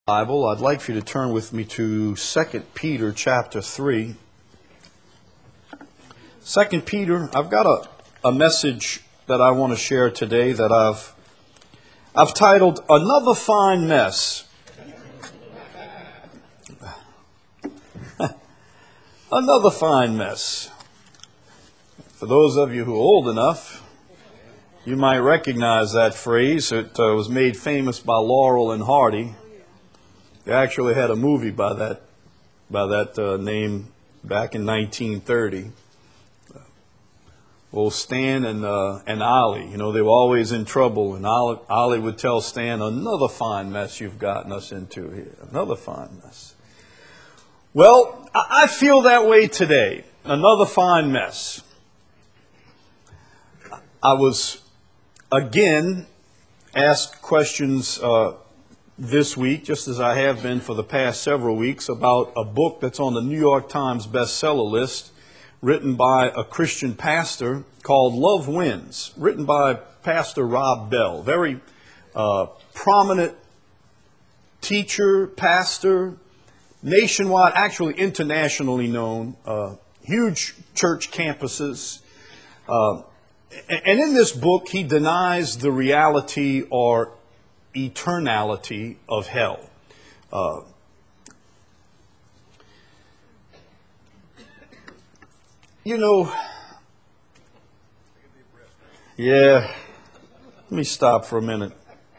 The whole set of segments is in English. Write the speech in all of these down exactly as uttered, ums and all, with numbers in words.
Bible, I'd like for you to turn with me to Second Peter chapter three. Second Peter, I've got a, a message that I want to share today that I've I've titled Another Fine Mess. Another fine mess. For those of you who are old enough, you might recognize that phrase. It uh, was made famous by Laurel and Hardy. They actually had a movie by that by that uh, name back in nineteen thirty. Well, Stan and uh, and Ollie, you know, they were always in trouble, and Ollie, Ollie would tell Stan, "Another fine mess you've gotten us into here. Another fine mess." Well, I feel that way today. Another fine mess. I was again asked questions uh, this week, just as I have been for the past several weeks, about a book that's on the New York Times bestseller list, written by a Christian pastor, called Love Wins, written by Pastor Rob Bell, very uh, prominent teacher, pastor, nationwide, actually internationally known, uh, huge church campuses. Uh, and in this book, he denies the reality or eternality of hell. Uh, you know, yeah, let me stop for a minute.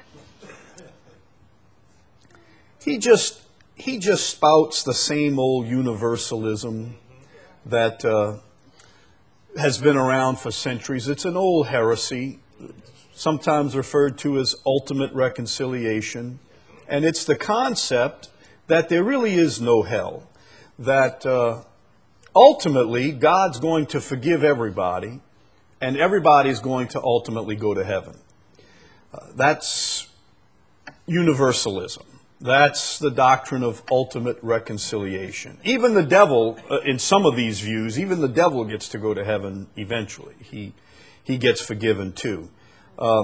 He just, he just spouts the same old universalism that uh, has been around for centuries. It's an old heresy, sometimes referred to as ultimate reconciliation. And it's the concept that there really is no hell, that uh, ultimately God's going to forgive everybody, and everybody's going to ultimately go to heaven. Uh, that's universalism. That's the doctrine of ultimate reconciliation. Even the devil, uh, in some of these views, even the devil gets to go to heaven eventually. He, he gets forgiven too. Uh,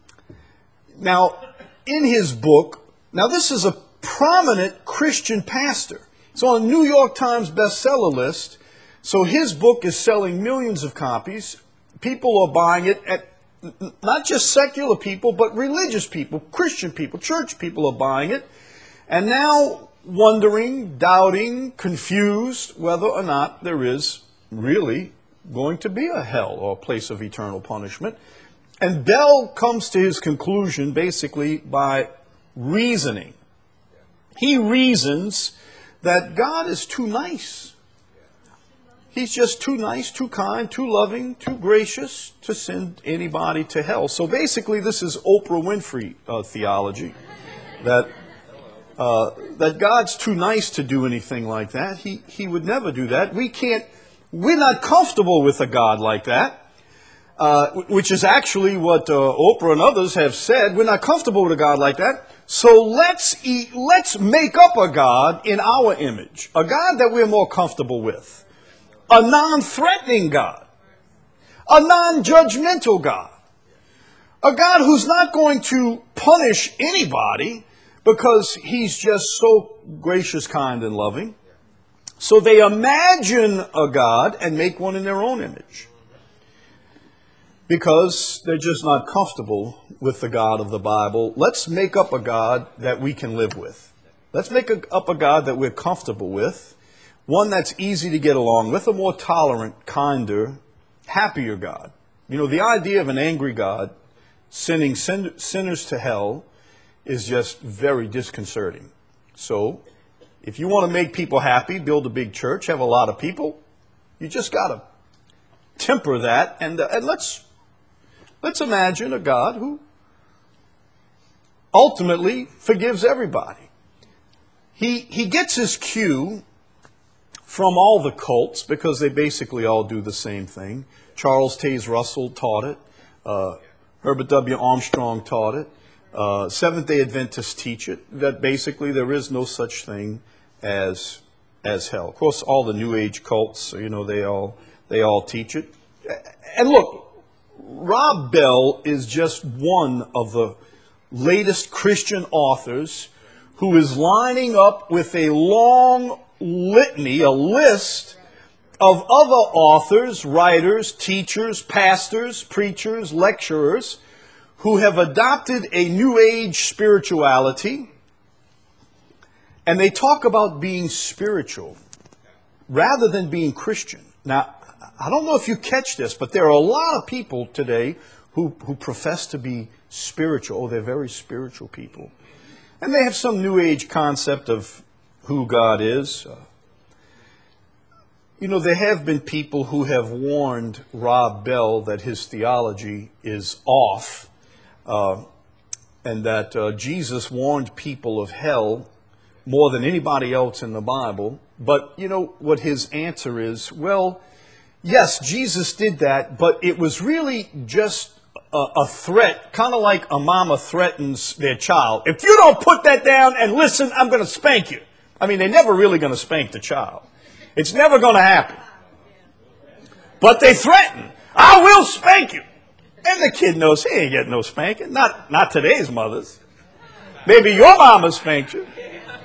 now, in his book, now this is a prominent Christian pastor. It's on a New York Times bestseller list. So his book is selling millions of copies. People are buying it, at not just secular people, but religious people, Christian people, church people are buying it. And now wondering, doubting, confused whether or not there is really going to be a hell or a place of eternal punishment. And Bell comes to his conclusion basically by reasoning. He reasons that God is too nice. He's just too nice, too kind, too loving, too gracious to send anybody to hell. So basically this is Oprah Winfrey uh, theology, that uh, that God's too nice to do anything like that. He, he would never do that. We can't, we're not comfortable with a God like that, uh, which is actually what uh, Oprah and others have said. We're not comfortable with a God like that. So let's eat, let's make up a God in our image, a God that we're more comfortable with. A non-threatening God, a non-judgmental God, a God who's not going to punish anybody because he's just so gracious, kind, and loving. So they imagine a God and make one in their own image because they're just not comfortable with the God of the Bible. Let's make up a God that we can live with. Let's make up a God that we're comfortable with. One that's easy to get along with, a more tolerant, kinder, happier God. You know, the idea of an angry God sending sin- sinners to hell is just very disconcerting. So, if you want to make people happy, build a big church, have a lot of people, you just got to temper that. And, uh, and let's, let's imagine a God who ultimately forgives everybody. He, he gets his cue from all the cults, because they basically all do the same thing. Charles Taze Russell taught it. Uh, Herbert W. Armstrong taught it. Uh, Seventh-day Adventists teach it, that basically there is no such thing as as hell. Of course, all the New Age cults, you know, they all they all teach it. And look, Rob Bell is just one of the latest Christian authors who is lining up with a long litany, a list of other authors, writers, teachers, pastors, preachers, lecturers, who have adopted a New Age spirituality, and they talk about being spiritual rather than being Christian. Now, I don't know if you catch this, but there are a lot of people today who, who profess to be spiritual. Oh, they're very spiritual people. And they have some New Age concept of who God is. Uh, you know, there have been people who have warned Rob Bell that his theology is off, uh, and that uh, Jesus warned people of hell more than anybody else in the Bible. But you know what his answer is? Well, yes, Jesus did that, but it was really just a, a threat, kind of like a mama threatens their child. If you don't put that down and listen, I'm going to spank you. I mean, they're never really going to spank the child. It's never going to happen. But they threaten, I will spank you. And the kid knows he ain't getting no spanking. Not, not today's mothers. Maybe your mama spanked you.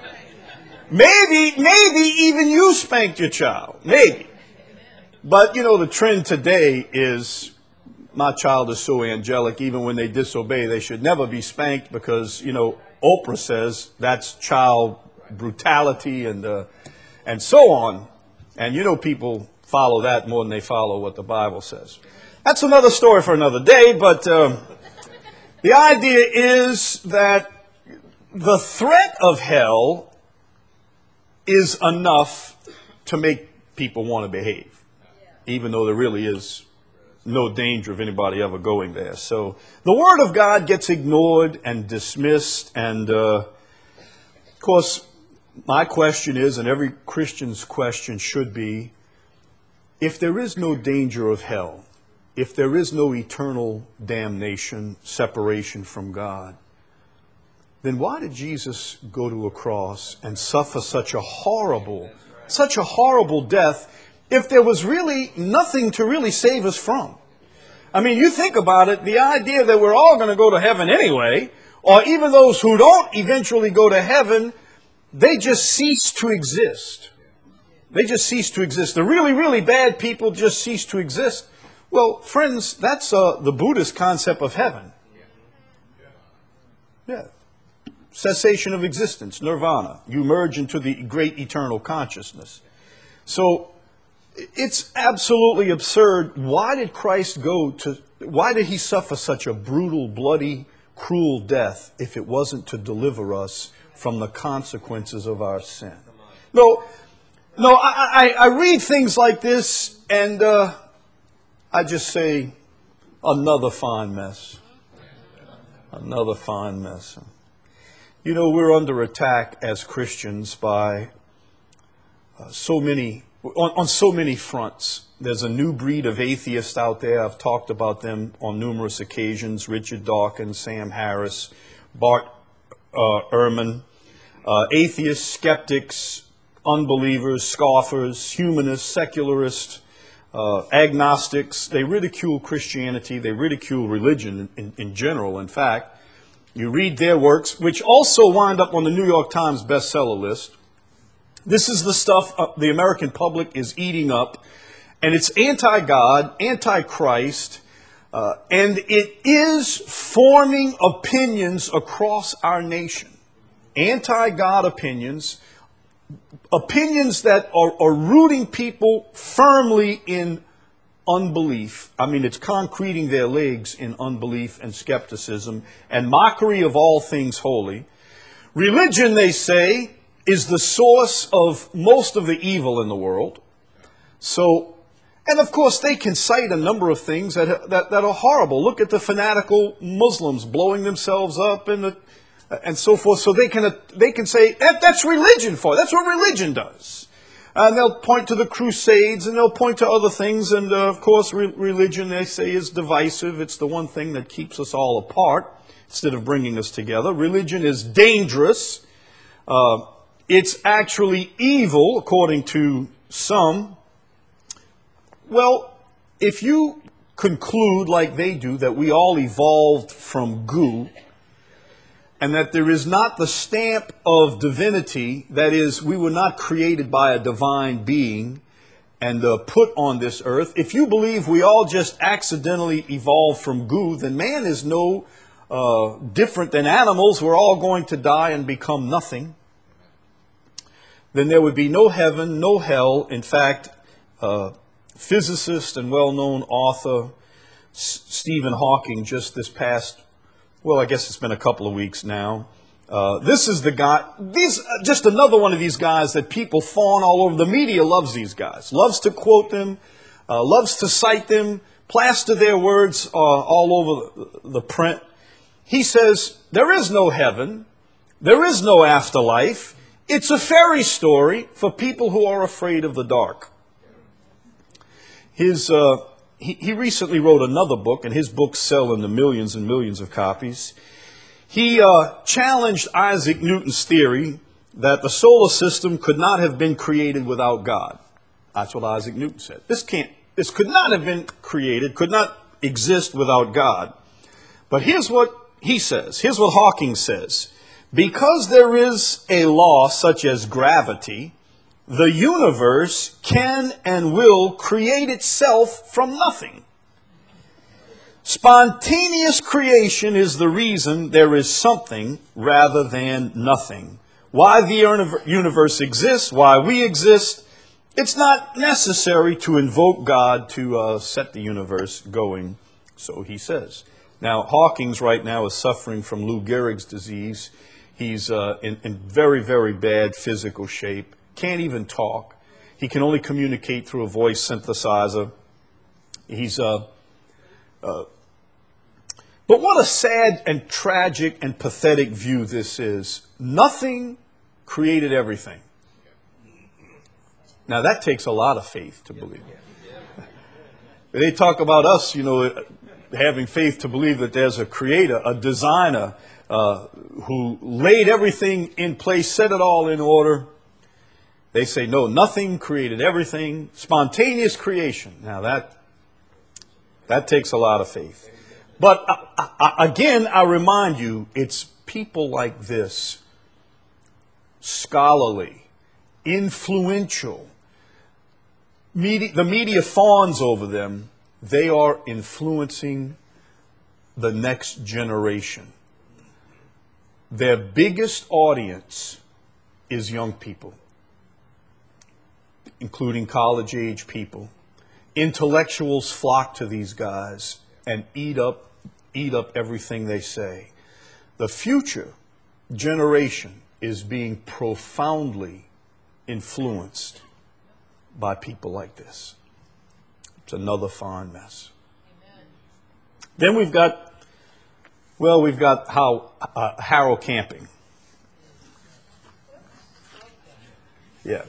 Maybe, maybe even you spanked your child. Maybe. But, you know, the trend today is my child is so angelic, even when they disobey, they should never be spanked because, you know, Oprah says that's child brutality and, uh, and so on. And, you know, people follow that more than they follow what the Bible says. That's another story for another day, but um, the idea is that the threat of hell is enough to make people want to behave, even though there really is no danger of anybody ever going there. So the Word of God gets ignored and dismissed. And, uh, of course, my question is, and every Christian's question should be, if there is no danger of hell, if there is no eternal damnation, separation from God, then why did Jesus go to a cross and suffer such a horrible, such a horrible death if there was really nothing to really save us from? I mean, you think about it, the idea that we're all going to go to heaven anyway, or even those who don't eventually go to heaven, they just cease to exist. They just cease to exist. The really, really bad people just cease to exist. Well, friends, that's uh, the Buddhist concept of heaven. Yeah. Cessation of existence, nirvana. You merge into the great eternal consciousness. So it's absolutely absurd. Why did Christ go to, why did he suffer such a brutal, bloody, cruel death if it wasn't to deliver us from the consequences of our sin? No, no, I, I, I read things like this and uh, I just say, another fine mess. Another fine mess. You know, we're under attack as Christians by uh, so many, on, on so many fronts. There's a new breed of atheists out there. I've talked about them on numerous occasions. Richard Dawkins, Sam Harris, Bart uh, Ehrman. Uh, atheists, skeptics, unbelievers, scoffers, humanists, secularists, uh, agnostics. They ridicule Christianity. They ridicule religion in, in general, in fact. You read their works, which also wind up on the New York Times bestseller list. This is the stuff the American public is eating up, and it's anti-God, anti-Christ, uh, and it is forming opinions across our nation. Anti-God opinions, opinions that are, are rooting people firmly in unbelief. I mean, it's concreting their legs in unbelief and skepticism and mockery of all things holy. Religion, they say, is the source of most of the evil in the world. So, and of course, they can cite a number of things that, that, that are horrible. Look at the fanatical Muslims blowing themselves up and, the, and so forth. So they can, they can say, that, that's religion for it. That's what religion does. And they'll point to the Crusades, and they'll point to other things. And, uh, of course, re- religion, they say, is divisive. It's the one thing that keeps us all apart instead of bringing us together. Religion is dangerous. Uh, it's actually evil, according to some. Well, if you conclude, like they do, that we all evolved from goo, and that there is not the stamp of divinity, that is, we were not created by a divine being and uh, put on this earth. If you believe we all just accidentally evolved from goo, then man is no uh, different than animals. We're all going to die and become nothing. Then there would be no heaven, no hell. In fact, uh, physicist and well-known author S- Stephen Hawking just this past, well, I guess it's been a couple of weeks now. Uh, this is the guy, these, uh, just another one of these guys that people fawn all over. The media loves these guys, loves to quote them, uh, loves to cite them, plaster their words uh, all over the, the print. He says, there is no heaven, there is no afterlife. It's a fairy story for people who are afraid of the dark. His, uh, he, he recently wrote another book, and his books sell in the millions and millions of copies. He uh, challenged Isaac Newton's theory that the solar system could not have been created without God. That's what Isaac Newton said. This can't, this could not have been created, could not exist without God. But here's what he says. Here's what Hawking says. Because there is a law such as gravity, the universe can and will create itself from nothing. Spontaneous creation is the reason there is something rather than nothing. Why the universe exists, why we exist, it's not necessary to invoke God to uh, set the universe going, so he says. Now, Hawkins right now is suffering from Lou Gehrig's disease. He's uh, in, in very, very bad physical shape, can't even talk. He can only communicate through a voice synthesizer. He's... Uh, uh, But what a sad and tragic and pathetic view this is. Nothing created everything. Now that takes a lot of faith to believe. They talk about us, you know, having faith to believe that there's a creator, a designer, uh, who laid everything in place, set it all in order. They say, no, nothing created everything. Spontaneous creation. Now that, that takes a lot of faith. But uh, uh, again, I remind you, it's people like this, scholarly, influential, media, the media fawns over them. They are influencing the next generation. Their biggest audience is young people, including college-age people. Intellectuals flock to these guys and eat up eat up everything they say. The future generation is being profoundly influenced by people like this. It's another fine mess. Amen. Then we've got, well, we've got how uh, Harrow Camping. Yeah.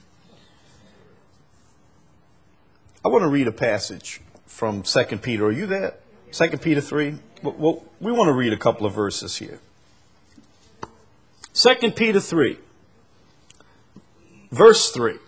I want to read a passage from Second Peter. Are you there? Second Peter three. Well, we want to read a couple of verses here. Second Peter three, verse three.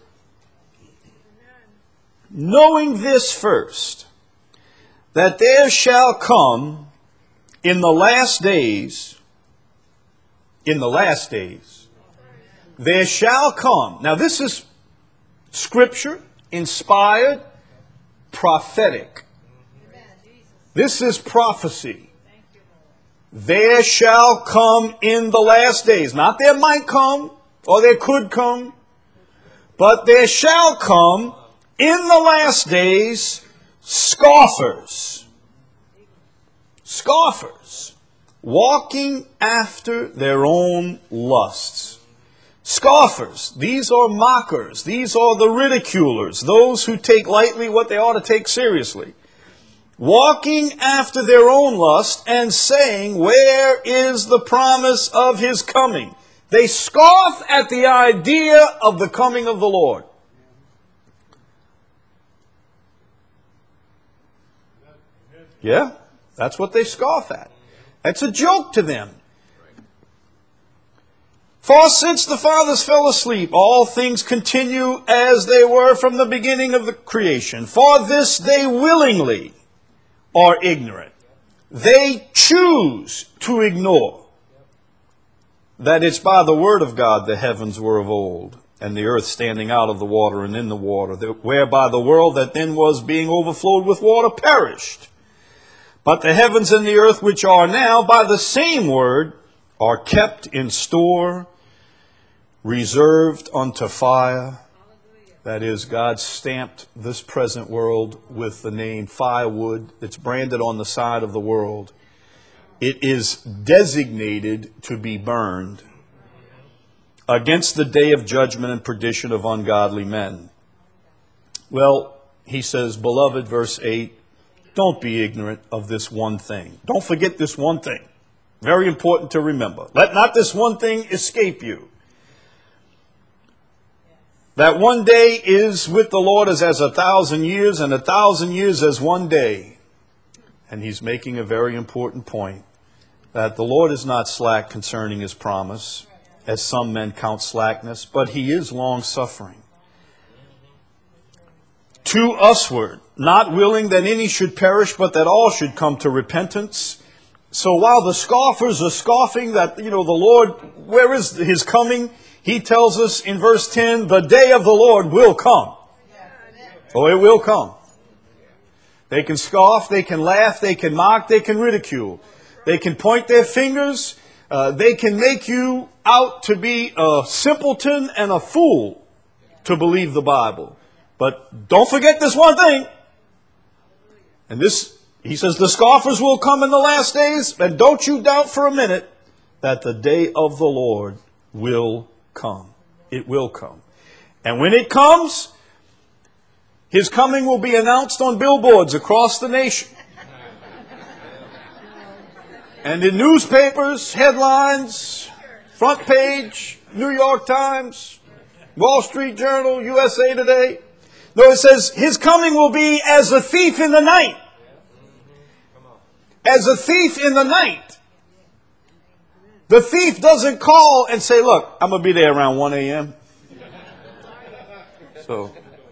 Knowing this first, that there shall come in the last days, in the last days, there shall come. Now this is scripture, inspired, prophetic. This is prophecy. There shall come in the last days. Not there might come or there could come, but there shall come in the last days scoffers. Scoffers. Walking after their own lusts. Scoffers. These are mockers. These are the ridiculers. Those who take lightly what they ought to take seriously. Walking after their own lust and saying, where is the promise of his coming? They scoff at the idea of the coming of the Lord. Yeah, that's what they scoff at. That's a joke to them. For since the fathers fell asleep, all things continue as they were from the beginning of the creation. For this they willingly are ignorant. They choose to ignore that it's by the word of God the heavens were of old, and the earth standing out of the water and in the water, that whereby the world that then was being overflowed with water perished. But the heavens and the earth which are now by the same word are kept in store, reserved unto fire. That is, God stamped this present world with the name firewood. It's branded on the side of the world. It is designated to be burned against the day of judgment and perdition of ungodly men. Well, he says, beloved, verse eight, don't be ignorant of this one thing. Don't forget this one thing. Very important to remember. Let not this one thing escape you. That one day is with the Lord is as a thousand years, and a thousand years as one day. And he's making a very important point, that the Lord is not slack concerning his promise, as some men count slackness, but he is long-suffering. To usward, not willing that any should perish, but that all should come to repentance. So while the scoffers are scoffing that, you know, the Lord, where is his coming? He tells us in verse ten, the day of the Lord will come. Oh, it will come. They can scoff, they can laugh, they can mock, they can ridicule. They can point their fingers. Uh, they can make you out to be a simpleton and a fool to believe the Bible. But don't forget this one thing. And this, he says, the scoffers will come in the last days. And don't you doubt for a minute that the day of the Lord will come. It will come. And when it comes, his coming will be announced on billboards across the nation. And in newspapers, headlines, front page, New York Times, Wall Street Journal, U S A Today. No, it says, his coming will be as a thief in the night. As a thief in the night. The thief doesn't call and say, look, I'm going to be there around one a.m. So,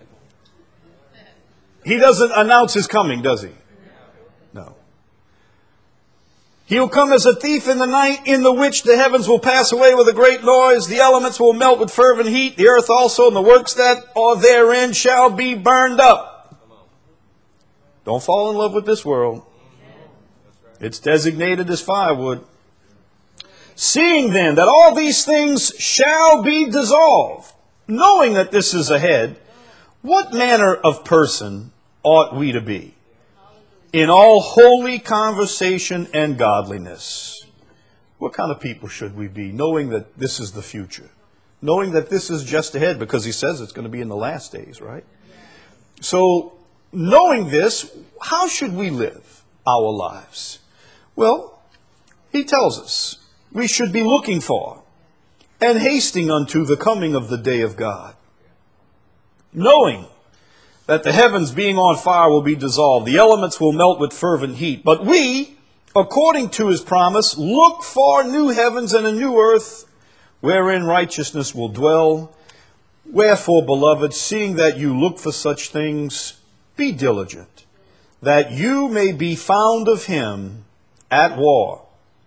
he doesn't announce his coming, does he? No. He will come as a thief in the night, in the which the heavens will pass away with a great noise, the elements will melt with fervent heat, the earth also and the works that are therein shall be burned up. Don't fall in love with this world. It's designated as firewood. Seeing then that all these things shall be dissolved, knowing that this is ahead, what manner of person ought we to be? In all holy conversation and godliness. What kind of people should we be, knowing that this is the future? Knowing that this is just ahead, because he says it's going to be in the last days, right? So, knowing this, how should we live our lives? Well, he tells us we should be looking for and hasting unto the coming of the day of God. Knowing that the heavens being on fire will be dissolved, the elements will melt with fervent heat. But we, according to his promise, look for new heavens and a new earth, wherein righteousness will dwell. Wherefore, beloved, seeing that you look for such things, be diligent, that you may be found of him at war,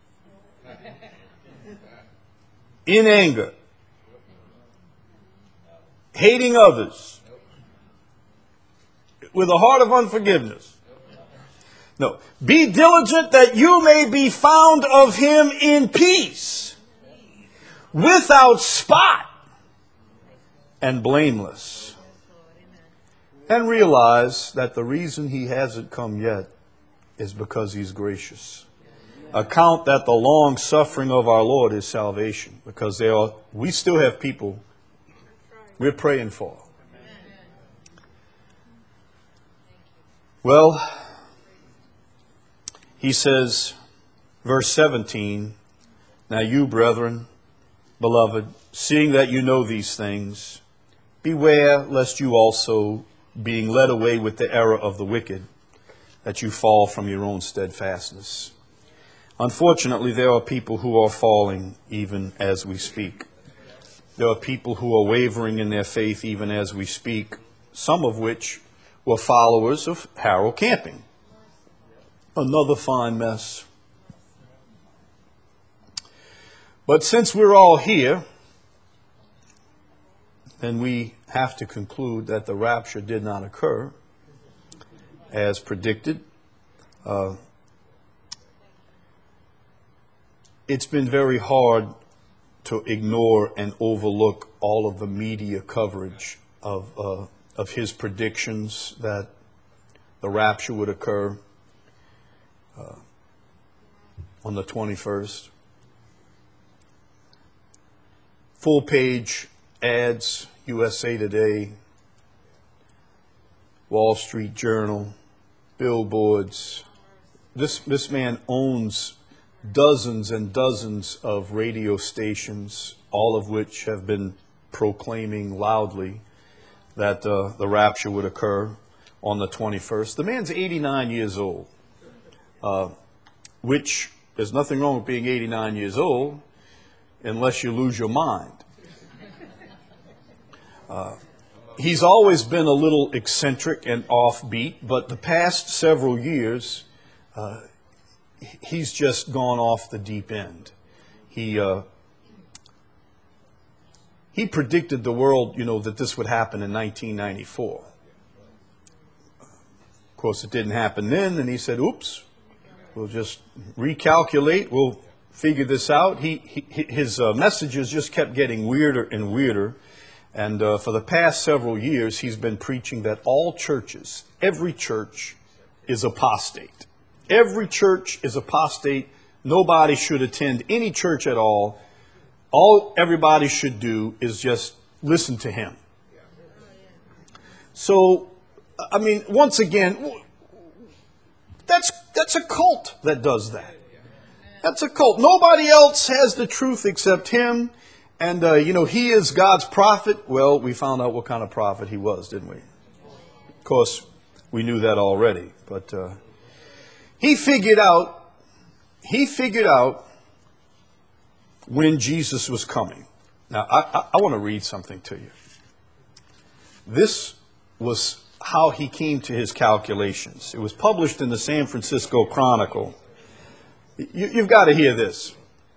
in anger, hating others, with a heart of unforgiveness. No. Be diligent that you may be found of him in peace, without spot, and blameless. And realize that the reason he hasn't come yet is because he's gracious. Account that the long suffering of our Lord is salvation, because there are, we still have people we're praying for. Well, he says, verse seventeen, now you, brethren, beloved, seeing that you know these things, beware lest you also, being led away with the error of the wicked, that you fall from your own steadfastness. Unfortunately, there are people who are falling even as we speak. There are people who are wavering in their faith even as we speak, some of which were followers of Harold Camping. Another fine mess. But since we're all here, then we have to conclude that the rapture did not occur as predicted. Uh, it's been very hard to ignore and overlook all of the media coverage of uh, of his predictions that the rapture would occur uh, on the twenty-first. Full page ads, U S A Today, Wall Street Journal, billboards. This, this man owns dozens and dozens of radio stations, all of which have been proclaiming loudly that uh, the rapture would occur on the twenty-first. The man's eighty-nine years old, uh, which there's nothing wrong with being eighty-nine years old unless you lose your mind. Uh, he's always been a little eccentric and offbeat, but the past several years, uh, he's just gone off the deep end. He uh, he predicted the world, you know, that this would happen in nineteen ninety-four. Of course, it didn't happen then, and he said, "Oops, we'll just recalculate. We'll figure this out." He, he his uh, messages just kept getting weirder and weirder. And uh, for the past several years, he's been preaching that all churches, every church, is apostate. Every church is apostate. Nobody should attend any church at all. All everybody should do is just listen to him. So, I mean, once again, that's that's a cult that does that. That's a cult. Nobody else has the truth except him. And, uh, you know, he is God's prophet. Well, we found out what kind of prophet he was, didn't we? Of course, we knew that already. But uh, he figured out, he figured out when Jesus was coming. Now, I, I, I want to read something to you. This was how he came to his calculations. It was published in the San Francisco Chronicle. You, you've got to hear this.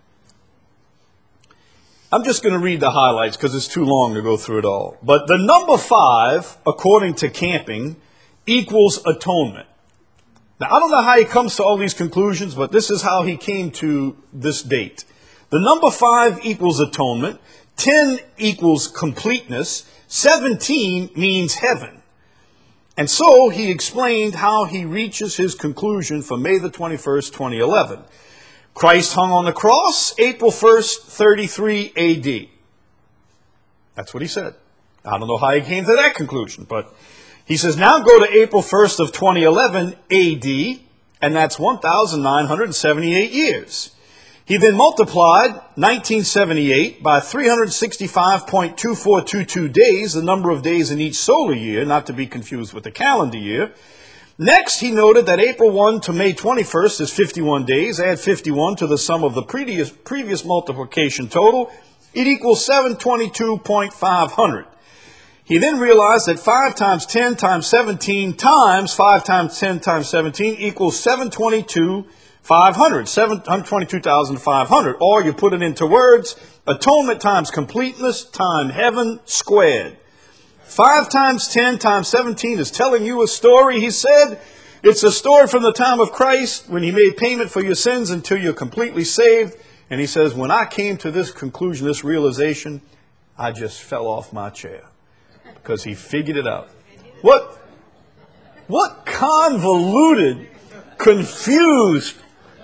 I'm just going to read the highlights because it's too long to go through it all. But the number five, according to Camping, equals atonement. Now, I don't know how he comes to all these conclusions, but this is how he came to this date. The number five equals atonement. ten equals completeness. seventeen means heaven. And so he explained how he reaches his conclusion for May the twenty-first, twenty eleven. Christ hung on the cross, April first, thirty-three A D. That's what he said. I don't know how he came to that conclusion, but he says, now go to April first of twenty eleven A D, and that's one thousand nine hundred seventy-eight years. He then multiplied nineteen seventy-eight by three hundred sixty-five point two four two two days, the number of days in each solar year, not to be confused with the calendar year. Next, he noted that April first to May twenty-first is fifty-one days. Add fifty-one to the sum of the previous, previous multiplication total. It equals seven hundred twenty-two thousand five hundred. He then realized that five times ten times seventeen times five times ten times seventeen equals seven hundred twenty-two thousand five hundred. seven hundred twenty-two thousand five hundred. Or you put it into words, atonement times completeness times heaven squared. five times ten times seventeen is telling you a story, he said. It's a story from the time of Christ when he made payment for your sins until you're completely saved. And he says, when I came to this conclusion, this realization, I just fell off my chair because he figured it out. What, what convoluted, confused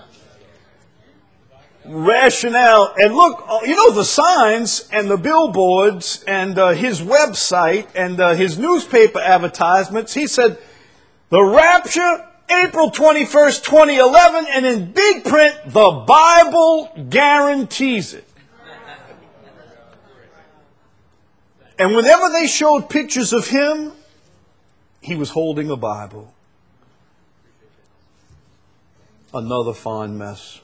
rationale. And look, you know, the signs and the billboards and uh, his website and uh, his newspaper advertisements, he said, the rapture, April twenty-first, twenty eleven, and in big print, the Bible guarantees it. And whenever they showed pictures of him, he was holding a Bible. Another fine mess.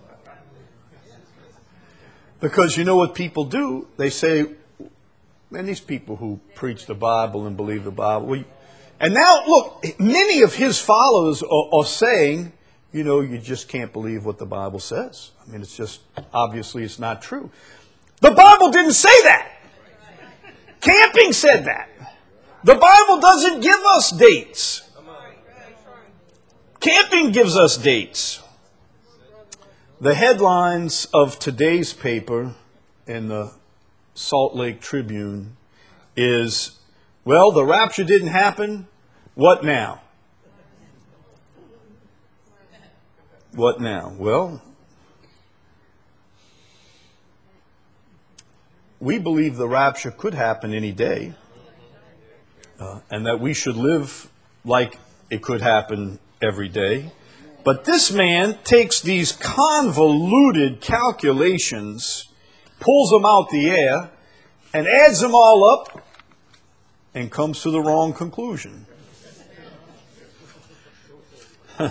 Because you know what people do? They say, man, these people who preach the Bible and believe the Bible. We, and now, look, many of his followers are, are saying, you know, you just can't believe what the Bible says. I mean, it's just, obviously it's not true. The Bible didn't say that. Camping said that. The Bible doesn't give us dates. Camping gives us dates. The headlines of today's paper in the Salt Lake Tribune is, well, the rapture didn't happen. What now? What now? Well, we believe the rapture could happen any day, uh, and that we should live like it could happen every day. But this man takes these convoluted calculations, pulls them out the air, and adds them all up, and comes to the wrong conclusion. uh,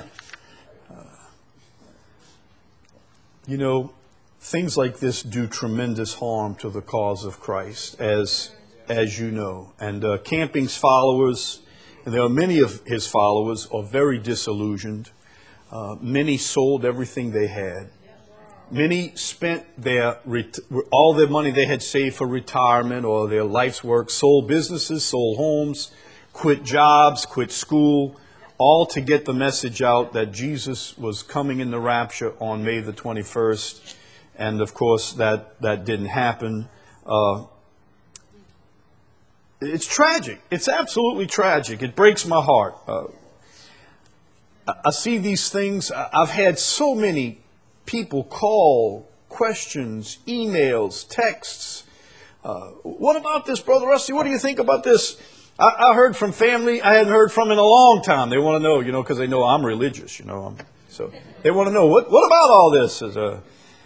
you know, things like this do tremendous harm to the cause of Christ, as as you know. And uh, Camping's followers, and there are many of his followers, are very disillusioned. Uh, many sold everything they had. Many spent their ret- all their money they had saved for retirement or their life's work, sold businesses, sold homes, quit jobs, quit school, all to get the message out that Jesus was coming in the rapture on May the twenty-first. And of course, that, that didn't happen. Uh, it's tragic. It's absolutely tragic. It breaks my heart. Uh, I see these things. I've had so many people call, questions, emails, texts. Uh, what about this, Brother Rusty? What do you think about this? I, I heard from family I hadn't heard from in a long time. They want to know, you know, because they know I'm religious, you know. I'm, so they want to know, what, what about all this? As a,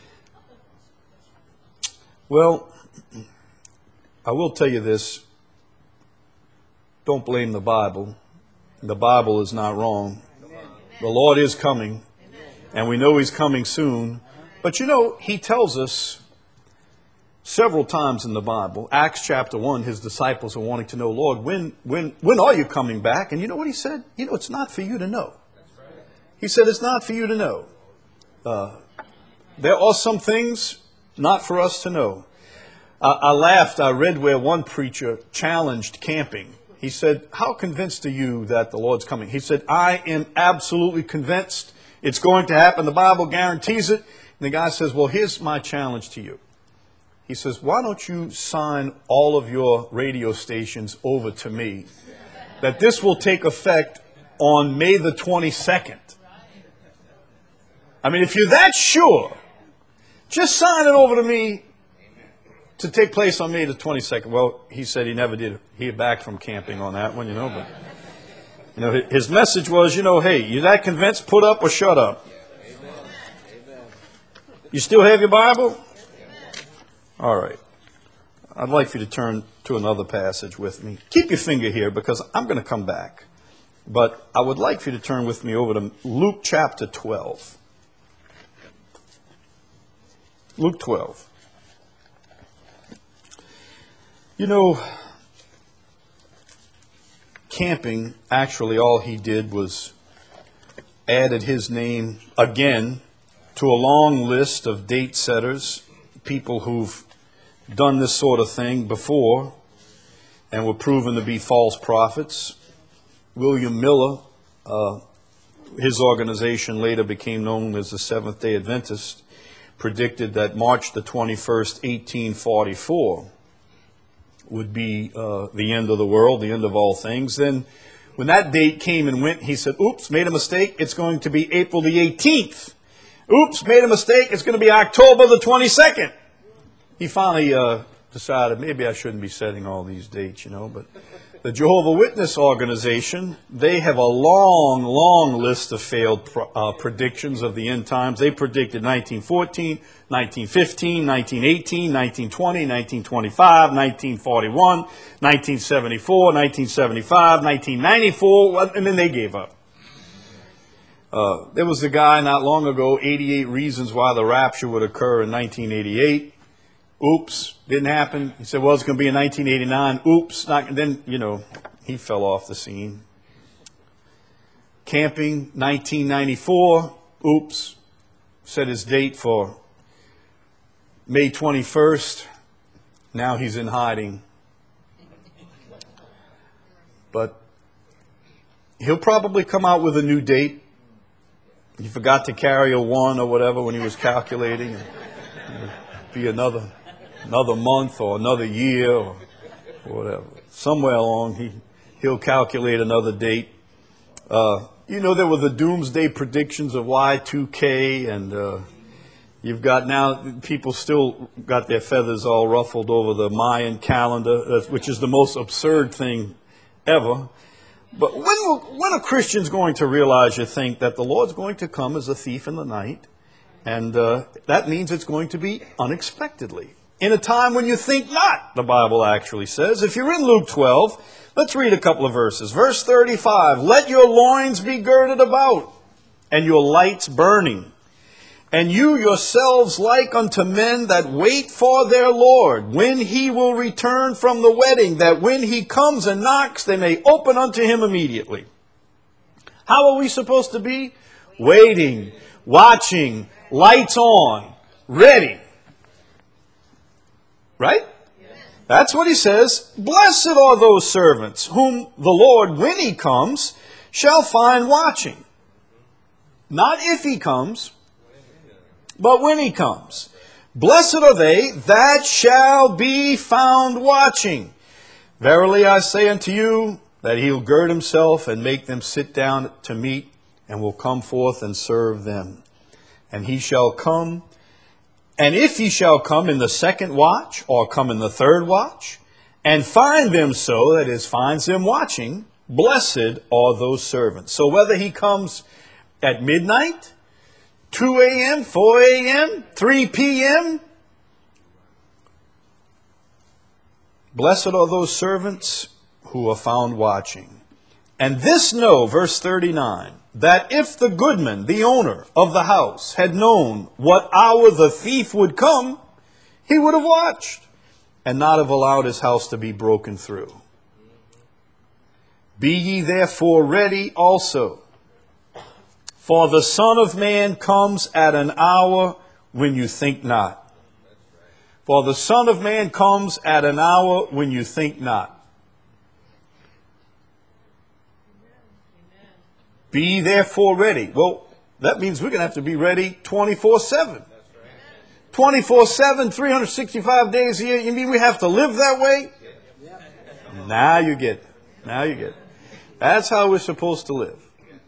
well, I will tell you this. Don't blame the Bible. The Bible is not wrong. The Lord is coming, and we know He's coming soon. But you know, He tells us several times in the Bible, Acts chapter one, His disciples are wanting to know, Lord, when, when, when are you coming back? And you know what He said? You know, it's not for you to know. He said, it's not for you to know. Uh, there are some things not for us to know. I, I laughed. I read where one preacher challenged camping. He said, how convinced are you that the Lord's coming? He said, I am absolutely convinced it's going to happen. The Bible guarantees it. And the guy says, well, here's my challenge to you. He says, why don't you sign all of your radio stations over to me, that this will take effect on May the twenty-second. I mean, if you're that sure, just sign it over to me to take place on May the twenty-second. Well, he said he never did. He backed from camping on that one, you know. But you know, his message was, you know, hey, you that convinced? Put up or shut up. You still have your Bible? All right. I'd like for you to turn to another passage with me. Keep your finger here because I'm going to come back. But I would like for you to turn with me over to Luke chapter twelve. Luke twelve. You know, Camping, actually all he did was added his name again to a long list of date setters, people who've done this sort of thing before and were proven to be false prophets. William Miller, uh, his organization later became known as the Seventh-day Adventist, predicted that March the twenty-first, eighteen forty-four, would be uh, the end of the world, the end of all things. Then when that date came and went, he said, oops, made a mistake. It's going to be April the eighteenth. Oops, made a mistake. It's going to be October the twenty-second. He finally uh, decided maybe I shouldn't be setting all these dates, you know. But the Jehovah's Witness organization, they have a long, long list of failed pro- uh, predictions of the end times. They predicted nineteen fourteen, nineteen fifteen, nineteen eighteen, nineteen twenty, nineteen twenty-five, nineteen forty-one, nineteen seventy-four, nineteen seventy-five, nineteen ninety-four, and then they gave up. Uh, there was a guy not long ago, eighty-eight reasons why the rapture would occur in nineteen eighty-eight. Oops, didn't happen. He said, well, it's going to be in nineteen eighty-nine. Oops, not, and then, you know, he fell off the scene. Camping, nineteen ninety-four. oops, set his date for May twenty-first. Now he's in hiding. But he'll probably come out with a new date. He forgot to carry a one or whatever when he was calculating. It'll be another another month or another year or whatever. Somewhere along he, he'll calculate another date. Uh, you know, there were the doomsday predictions of Y two K, and uh, you've got now people still got their feathers all ruffled over the Mayan calendar, which is the most absurd thing ever. But when, when are Christians going to realize, you think, that the Lord's going to come as a thief in the night? And uh, that means it's going to be unexpectedly. In a time when you think not, the Bible actually says. If you're in Luke twelve, let's read a couple of verses. Verse thirty-five, let your loins be girded about, and your lights burning. And you yourselves like unto men that wait for their Lord, when he will return from the wedding, that when he comes and knocks, they may open unto him immediately. How are we supposed to be? Waiting, watching, lights on, ready. Right? That's what he says. Blessed are those servants whom the Lord, when he comes, shall find watching. Not if he comes, but when he comes. Blessed are they that shall be found watching. Verily I say unto you, that he'll gird himself and make them sit down to meat, and will come forth and serve them. And he shall come, and if he shall come in the second watch, or come in the third watch, and find them so, that is, finds them watching, blessed are those servants. So whether he comes at midnight, two a.m., four a.m., three p.m., blessed are those servants who are found watching. And this know, verse thirty-nine, that if the goodman, the owner of the house, had known what hour the thief would come, he would have watched and not have allowed his house to be broken through. Be ye therefore ready also, for the Son of Man comes at an hour when you think not. For the Son of Man comes at an hour when you think not. Be therefore ready. Well, that means we're going to have to be ready twenty-four seven. twenty-four seven, three hundred sixty-five days a year. You mean we have to live that way? Now you get it. Now you get it. That's how we're supposed to live.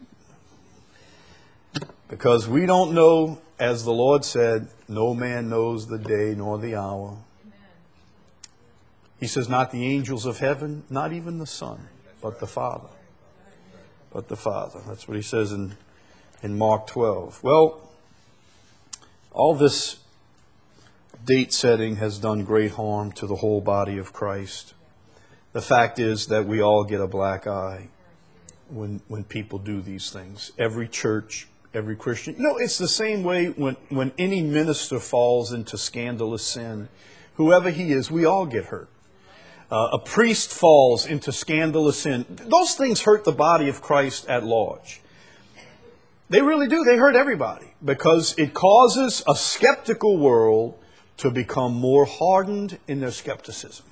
Because we don't know, as the Lord said, no man knows the day nor the hour. He says, not the angels of heaven, not even the Son, but the Father. But the Father. That's what he says in, in Mark twelve. Well, all this date setting has done great harm to the whole body of Christ. The fact is that we all get a black eye when, when people do these things. Every church, every Christian. You know, it's the same way when, when any minister falls into scandalous sin. Whoever he is, we all get hurt. Uh, a priest falls into scandalous sin. Those things hurt the body of Christ at large. They really do. They hurt everybody because it causes a skeptical world to become more hardened in their skepticism.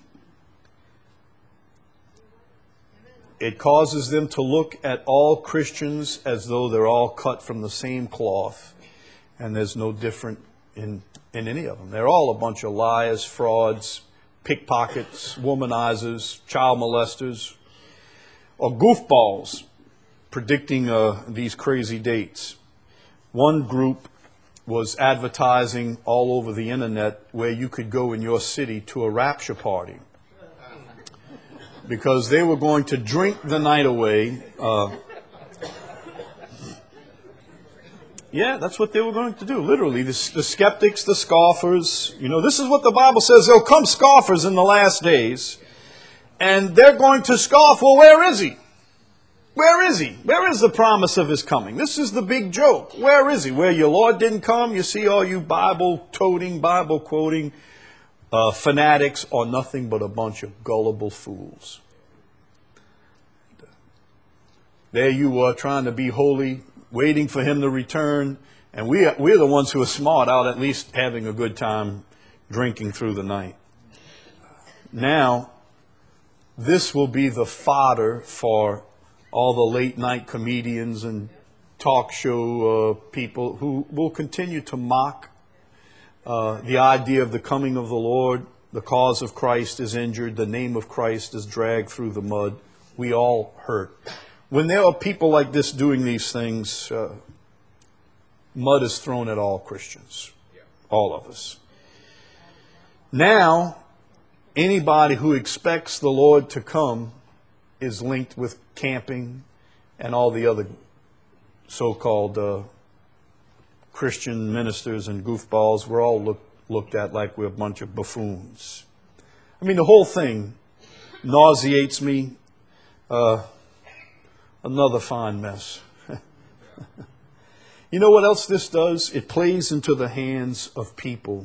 It causes them to look at all Christians as though they're all cut from the same cloth, and there's no different in, in any of them. They're all a bunch of liars, frauds, pickpockets, womanizers, child molesters, or goofballs predicting uh, these crazy dates. One group was advertising all over the internet where you could go in your city to a rapture party, because they were going to drink the night away. Uh, yeah, that's what they were going to do, literally. The, the skeptics, the scoffers. You know, this is what the Bible says. There'll come scoffers in the last days, and they're going to scoff. Well, where is he? Where is he? Where is the promise of his coming? This is the big joke. Where is he? Where your Lord didn't come, you see all you Bible-toting, Bible-quoting uh, fanatics are nothing but a bunch of gullible fools. There you are trying to be holy, waiting for him to return. And we are, we're the ones who are smart, out at least having a good time drinking through the night. Now, this will be the fodder for all the late night comedians and talk show uh, people who will continue to mock uh, the idea of the coming of the Lord. The cause of Christ is injured. The name of Christ is dragged through the mud. We all hurt. When there are people like this doing these things, uh, mud is thrown at all Christians, all of us. Now, anybody who expects the Lord to come is linked with camping and all the other so-called uh, Christian ministers and goofballs. We're all look, looked at like we're a bunch of buffoons. I mean, the whole thing nauseates me. Uh, another fine mess. You know what else this does? It plays into the hands of people.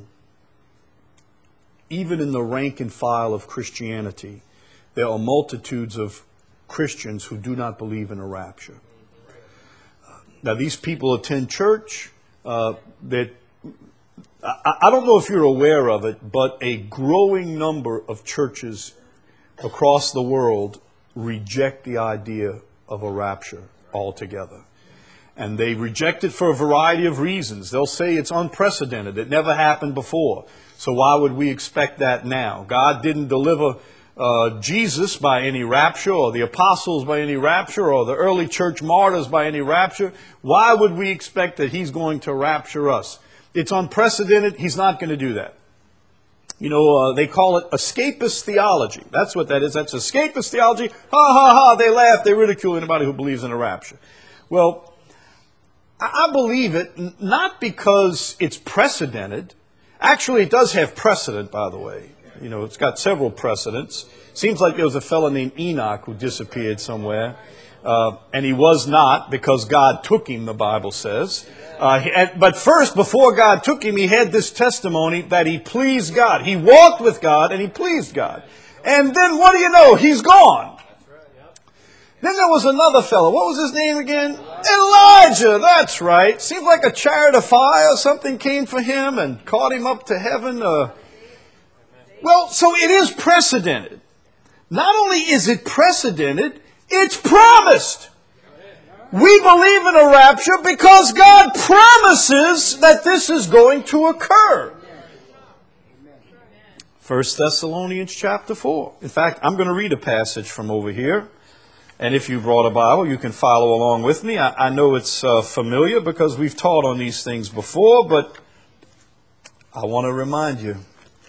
Even in the rank and file of Christianity, there are multitudes of Christians who do not believe in a rapture. Now, these people attend church. Uh, that I, I don't know if you're aware of it, but a growing number of churches across the world reject the idea of a rapture altogether. And they reject it for a variety of reasons. They'll say it's unprecedented. It never happened before. So why would we expect that now? God didn't deliver uh, Jesus by any rapture, or the apostles by any rapture, or the early church martyrs by any rapture. Why would we expect that he's going to rapture us? It's unprecedented. He's not going to do that. You know, uh, they call it escapist theology. That's what that is. That's escapist theology. Ha, ha, ha. They laugh. They ridicule anybody who believes in a rapture. Well, I believe it not because it's precedented. Actually, it does have precedent, by the way. You know, it's got several precedents. Seems like there was a fellow named Enoch who disappeared somewhere. Uh, and he was not, because God took him, the Bible says. Uh, he, but first, before God took him, he had this testimony that he pleased God. He walked with God and he pleased God. And then, what do you know? He's gone. Then there was another fellow. What was his name again? Elijah. That's right. Seems like a chariot of fire or something came for him and caught him up to heaven. Uh, well, so it is precedented. Not only is it precedented, it's promised. We believe in a rapture because God promises that this is going to occur. First Thessalonians chapter four. In fact, I'm going to read a passage from over here. And if you brought a Bible, you can follow along with me. I, I know it's uh, familiar because we've taught on these things before, but I want to remind you,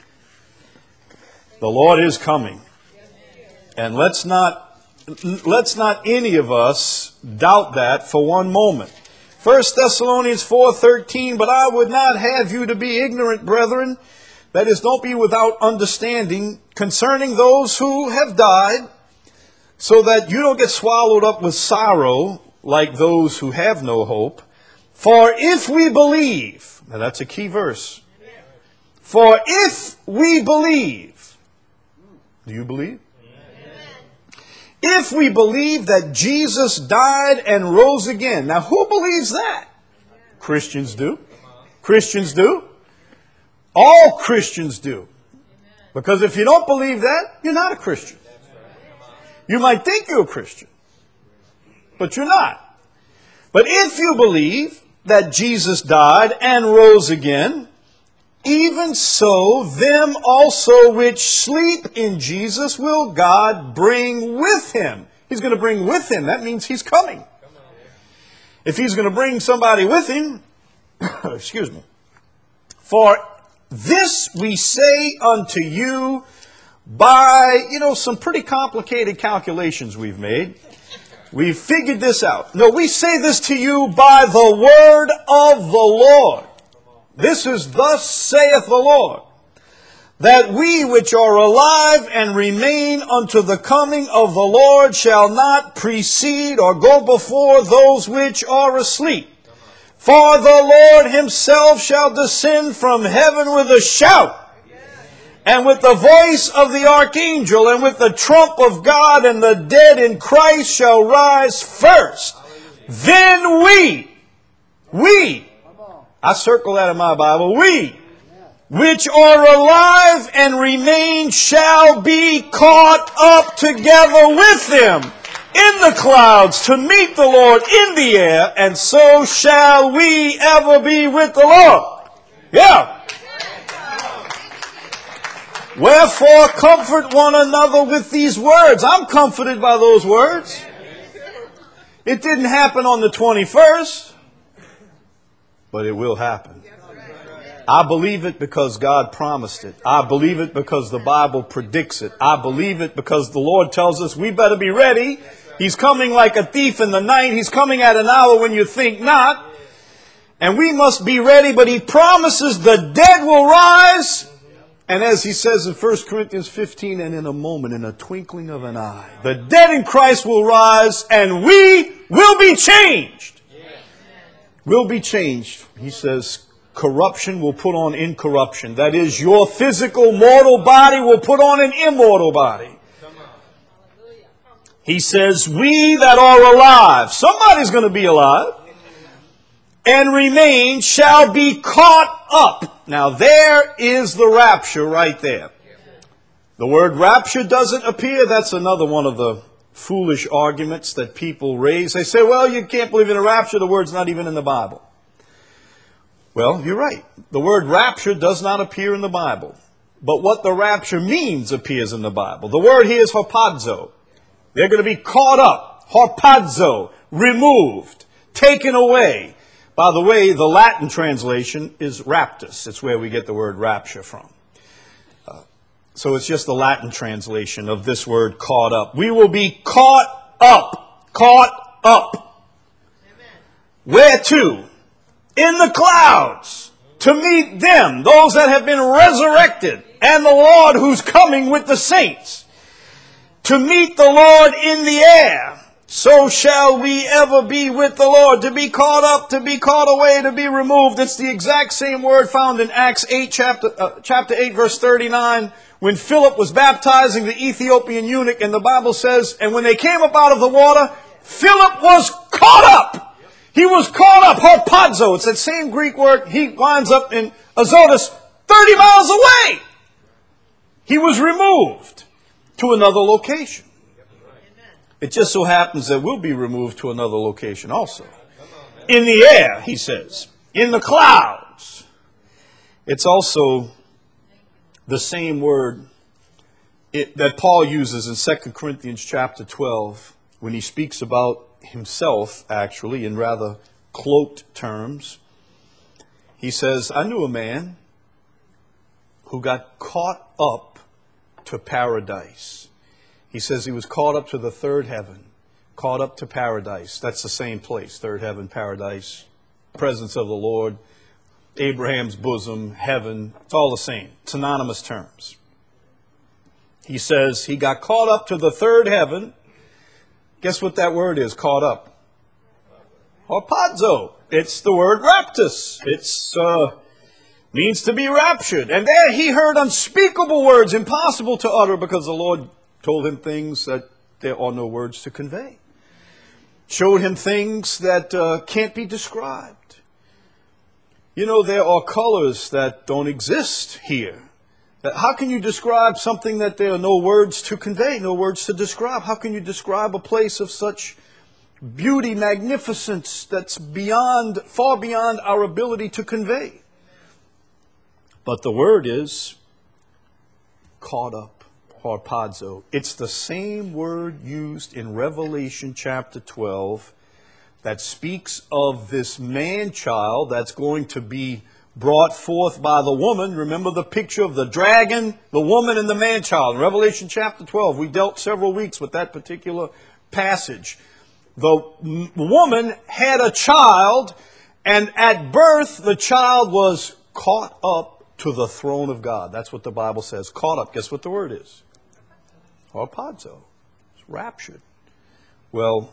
the Lord is coming. And let's not, let's not any of us doubt that for one moment. First Thessalonians four thirteen, but I would not have you to be ignorant, brethren. That is, don't be without understanding concerning those who have died, so that you don't get swallowed up with sorrow like those who have no hope. For if we believe, now that's a key verse. For if we believe, do you believe? If we believe that Jesus died and rose again. Now, who believes that? Christians do. Christians do. All Christians do. Because if you don't believe that, you're not a Christian. You might think you're a Christian, but you're not. But if you believe that Jesus died and rose again, even so, them also which sleep in Jesus will God bring with him. He's going to bring with him. That means he's coming. If he's going to bring somebody with him, excuse me. For this we say unto you, by, you know, some pretty complicated calculations we've made. We've figured this out. No, we say this to you by the word of the Lord. This is thus saith the Lord, that we which are alive and remain unto the coming of the Lord shall not precede or go before those which are asleep. For the Lord himself shall descend from heaven with a shout, and with the voice of the archangel, and with the trump of God, and the dead in Christ shall rise first. Then we, we, I circle that in my Bible, we, which are alive and remain shall be caught up together with them in the clouds to meet the Lord in the air, and so shall we ever be with the Lord. Yeah. Wherefore comfort one another with these words. I'm comforted by those words. It didn't happen on the twenty-first, but it will happen. I believe it because God promised it. I believe it because the Bible predicts it. I believe it because the Lord tells us we better be ready. He's coming like a thief in the night. He's coming at an hour when you think not. And we must be ready, but He promises the dead will rise. And as He says in First Corinthians fifteen, and in a moment, in a twinkling of an eye, the dead in Christ will rise and we will be changed. Will be changed. He says, corruption will put on incorruption. That is, your physical mortal body will put on an immortal body. He says, we that are alive, somebody's going to be alive, and remain shall be caught up. Now there is the rapture right there. The word rapture doesn't appear. That's another one of the foolish arguments that people raise. They say, well, you can't believe in a rapture. The word's not even in the Bible. Well, you're right. The word rapture does not appear in the Bible. But what the rapture means appears in the Bible. The word here is harpazo. They're going to be caught up. Harpazo. Removed. Taken away. By the way, the Latin translation is raptus. It's where we get the word rapture from. Uh, so it's just the Latin translation of this word caught up. We will be caught up. Caught up. Amen. Where to? In the clouds. To meet them. Those that have been resurrected. And the Lord who's coming with the saints. To meet the Lord in the air. So shall we ever be with the Lord. To be caught up, to be caught away, to be removed. It's the exact same word found in Acts eight, chapter, uh, chapter eight, verse thirty-nine. When Philip was baptizing the Ethiopian eunuch, and the Bible says, and when they came up out of the water, Philip was caught up. He was caught up. Harpazo. It's that same Greek word. He winds up in Azotus, thirty miles away. He was removed to another location. It just so happens that we'll be removed to another location also. In the air, he says. In the clouds. It's also the same word it, that Paul uses in Second Corinthians chapter twelve when he speaks about himself, actually, in rather cloaked terms. He says, I knew a man who got caught up to paradise. He says he was caught up to the third heaven, caught up to paradise. That's the same place, third heaven, paradise, presence of the Lord, Abraham's bosom, heaven. It's all the same, synonymous terms. He says he got caught up to the third heaven. Guess what that word is, caught up? Harpazo. It's the word raptus. It's uh, means to be raptured. And there he heard unspeakable words, impossible to utter, because the Lord told him things that there are no words to convey. Showed him things that uh, can't be described. You know, there are colors that don't exist here. How can you describe something that there are no words to convey, no words to describe? How can you describe a place of such beauty, magnificence that's beyond, far beyond our ability to convey? But the word is caught up. Harpazo. It's the same word used in Revelation chapter twelve that speaks of this man-child that's going to be brought forth by the woman. Remember the picture of the dragon, the woman, and the man-child. In Revelation chapter twelve, we dealt several weeks with that particular passage. The woman had a child, and at birth the child was caught up to the throne of God. That's what the Bible says. Caught up. Guess what the word is? Harpazo. It's raptured. Well,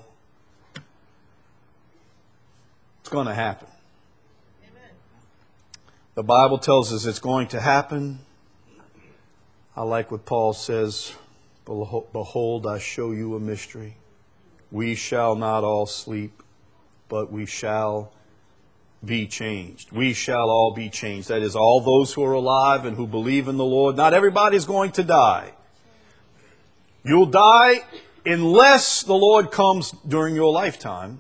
it's going to happen. Amen. The Bible tells us it's going to happen. I like what Paul says, behold, I show you a mystery. We shall not all sleep, but we shall be changed. We shall all be changed. That is, all those who are alive and who believe in the Lord. Not everybody is going to die. You'll die unless the Lord comes during your lifetime.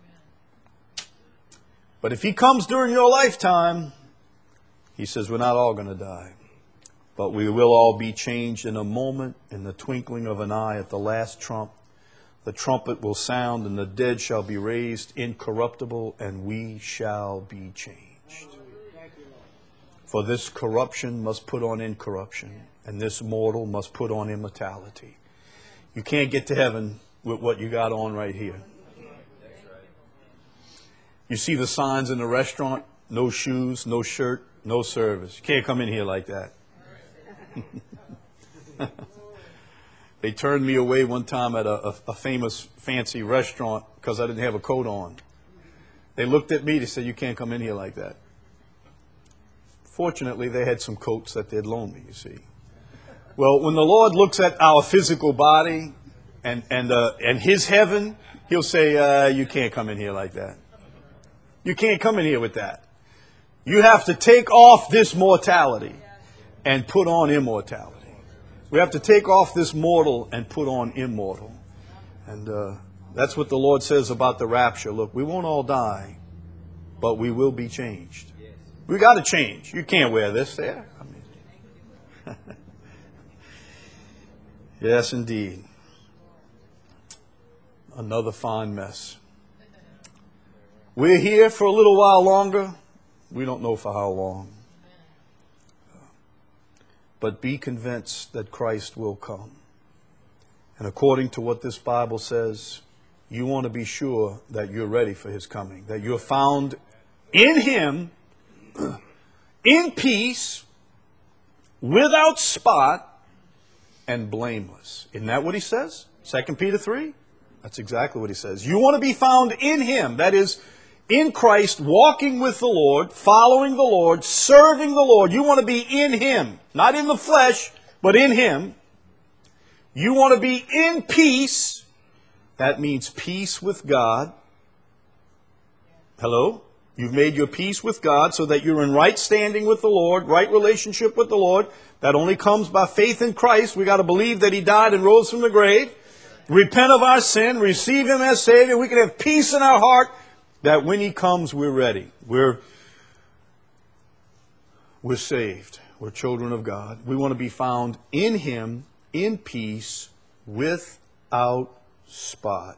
But if He comes during your lifetime, He says we're not all going to die. But we will all be changed in a moment, in the twinkling of an eye, at the last trump. The trumpet will sound, and the dead shall be raised incorruptible, and we shall be changed. For this corruption must put on incorruption, and this mortal must put on immortality. You can't get to heaven with what you got on right here. You see the signs in the restaurant, no shoes, no shirt, no service. You can't come in here like that. They turned me away one time at a, a, a famous fancy restaurant because I didn't have a coat on. They looked at me, they said, you can't come in here like that. Fortunately, they had some coats that they'd loaned me, you see. Well, when the Lord looks at our physical body and and uh, and His heaven, He'll say, uh, you can't come in here like that. You can't come in here with that. You have to take off this mortality and put on immortality. We have to take off this mortal and put on immortal. And uh, that's what the Lord says about the rapture. Look, we won't all die, but we will be changed. We got to change. You can't wear this there. I mean, yes, indeed. Another fine mess. We're here for a little while longer. We don't know for how long. But be convinced that Christ will come. And according to what this Bible says, you want to be sure that you're ready for His coming, that you're found in Him, in peace, without spot, and blameless. Isn't that what he says? Second Peter three? That's exactly what he says. You want to be found in Him, that is, in Christ, walking with the Lord, following the Lord, serving the Lord. You want to be in Him, not in the flesh, but in Him. You want to be in peace. That means peace with God. Hello? You've made your peace with God so that you're in right standing with the Lord, right relationship with the Lord. That only comes by faith in Christ. We got to believe that He died and rose from the grave. Repent of our sin, receive Him as Savior. We can have peace in our heart that when He comes, we're ready. We're, we're saved. We're children of God. We want to be found in Him, in peace, without spot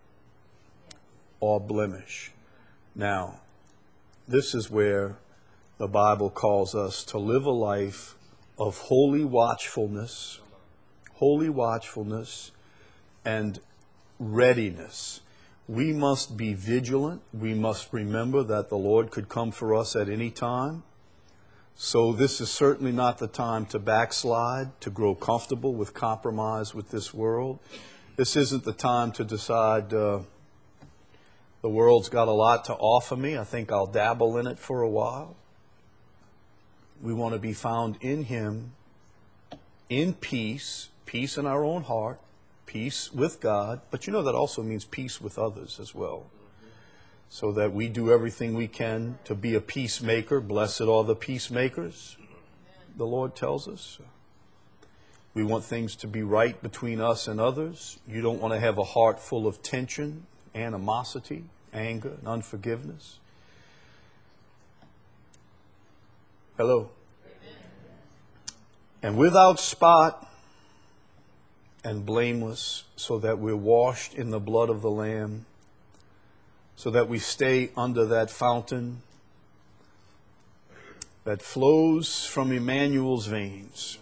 or blemish. Now, this is where the Bible calls us to live a life of holy watchfulness, holy watchfulness, and readiness. We must be vigilant. We must remember that the Lord could come for us at any time. So this is certainly not the time to backslide, to grow comfortable with compromise with this world. This isn't the time to decide uh, the world's got a lot to offer me. I think I'll dabble in it for a while. We want to be found in Him, in peace, peace in our own heart, peace with God, but you know that also means peace with others as well. So that we do everything we can to be a peacemaker. Blessed are the peacemakers, the Lord tells us. We want things to be right between us and others. You don't want to have a heart full of tension, animosity, anger, and unforgiveness. Hello. And without spot and blameless, so that we're washed in the blood of the Lamb, so that we stay under that fountain that flows from Emmanuel's veins.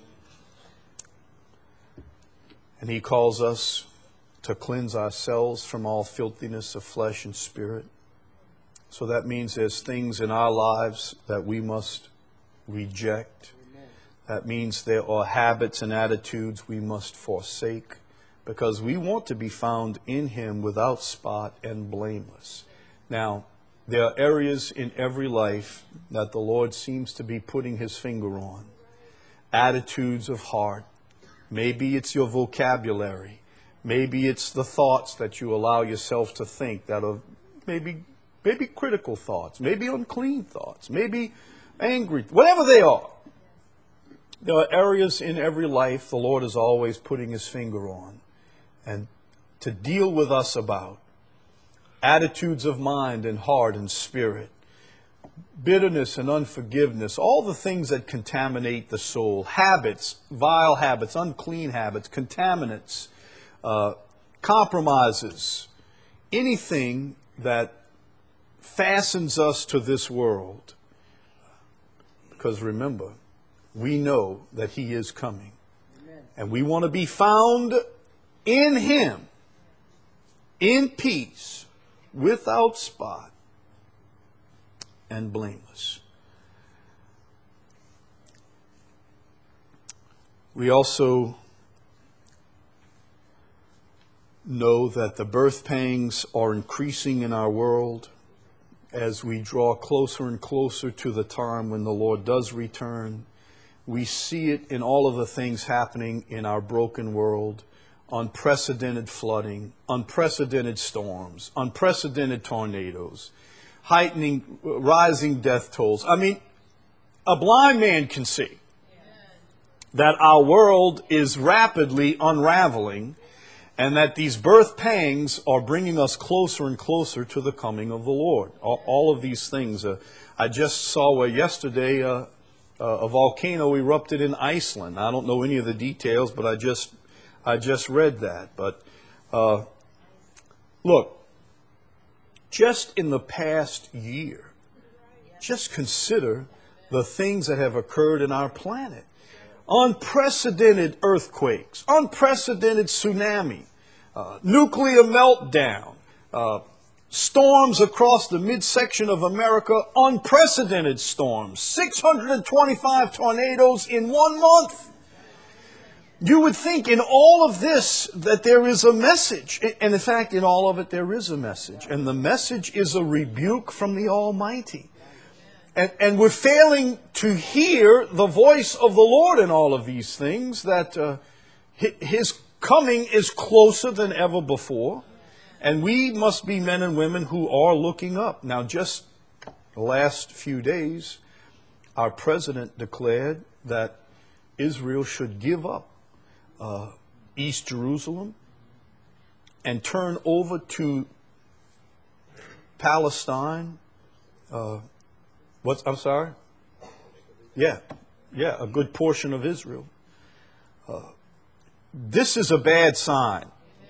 And He calls us to cleanse ourselves from all filthiness of flesh and spirit. So that means there's things in our lives that we must reject. That means there are habits and attitudes we must forsake, because we want to be found in Him without spot and blameless. Now, there are areas in every life that the Lord seems to be putting His finger on. Attitudes of heart. Maybe it's your vocabulary. Maybe it's the thoughts that you allow yourself to think that are maybe maybe critical thoughts, maybe unclean thoughts, maybe angry, whatever they are. There are areas in every life the Lord is always putting his finger on and to deal with us about. Attitudes of mind and heart and spirit, bitterness and unforgiveness, all the things that contaminate the soul, habits, vile habits, unclean habits, contaminants, uh, compromises, anything that fastens us to this world. Because remember, we know that he is coming. Amen. And we want to be found in him, in peace, without spot, and blameless. We also know that the birth pangs are increasing in our world as we draw closer and closer to the time when the Lord does return. We see it in all of the things happening in our broken world. Unprecedented flooding, unprecedented storms, unprecedented tornadoes, heightening, rising death tolls. I mean, a blind man can see that our world is rapidly unraveling and that these birth pangs are bringing us closer and closer to the coming of the Lord. All, all of these things. Uh, I just saw where yesterday uh, uh, a volcano erupted in Iceland. I don't know any of the details, but I just I just read that. But uh, look, just in the past year, just consider the things that have occurred in our planet. Unprecedented earthquakes, unprecedented tsunami, uh, nuclear meltdown, uh, storms across the midsection of America, unprecedented storms, six hundred twenty-five tornadoes in one month. You would think in all of this that there is a message. And in fact, in all of it, there is a message. And the message is a rebuke from the Almighty. And, and we're failing to hear the voice of the Lord in all of these things, that uh, his coming is closer than ever before. And we must be men and women who are looking up. Now, just the last few days, our president declared that Israel should give up uh, East Jerusalem and turn over to Palestine. Uh, what's, I'm sorry? Yeah, yeah, a good portion of Israel. Uh, this is a bad sign.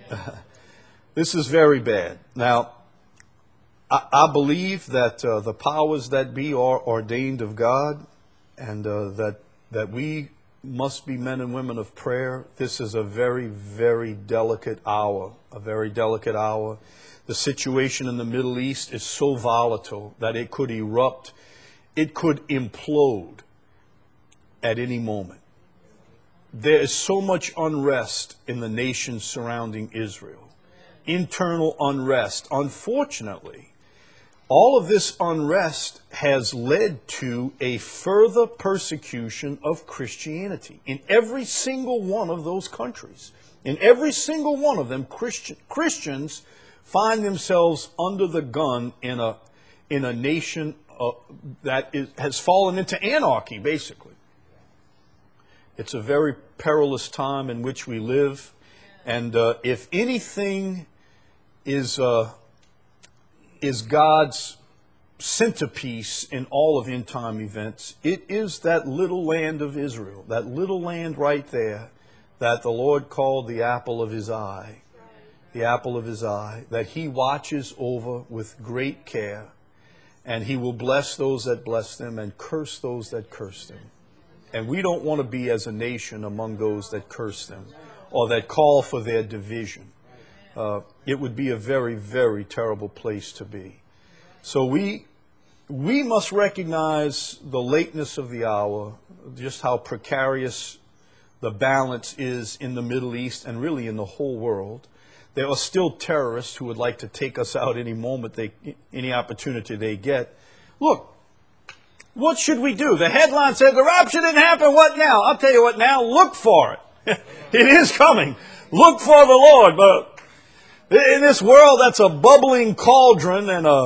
This is very bad. Now, I, I believe that uh, the powers that be are ordained of God, and uh, that that we must be men and women of prayer. This is a very, very delicate hour, a very delicate hour. The situation in the Middle East is so volatile that it could erupt, it could implode at any moment. There is so much unrest in the nations surrounding Israel. Internal unrest. Unfortunately, all of this unrest has led to a further persecution of Christianity in every single one of those countries. In every single one of them, Christian, Christians find themselves under the gun in a in a nation uh, that is, has fallen into anarchy, basically. It's a very perilous time in which we live, and uh, if anything is uh, is God's centerpiece in all of end time events, it is that little land of Israel, that little land right there that the Lord called the apple of his eye, the apple of his eye, that he watches over with great care, and he will bless those that bless them and curse those that curse them. And we don't want to be as a nation among those that curse them or that call for their division. Uh, it would be a very, very terrible place to be. So we we must recognize the lateness of the hour, just how precarious the balance is in the Middle East and really in the whole world. There are still terrorists who would like to take us out any moment, they, any opportunity they get. Look, what should we do? The headline said the rapture didn't happen. What now? I'll tell you what now. Look for it. It is coming. Look for the Lord. But in this world that's a bubbling cauldron and a,